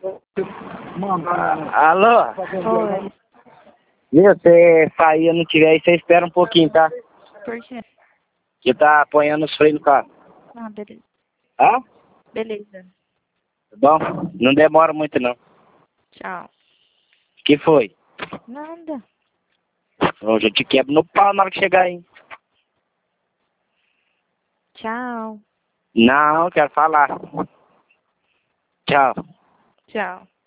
Alô? Oi. Viu, você sair não tiver aí, você espera um pouquinho, tá? Por quê? Que tá apanhando os freios no carro. Ah, beleza. Hã? Beleza. Bom, não demora muito não. Tchau. Que foi? Nada. Hoje eu te quebro no pau na hora que chegar aí. Tchau. Não, quero falar. Tchau. Tchau.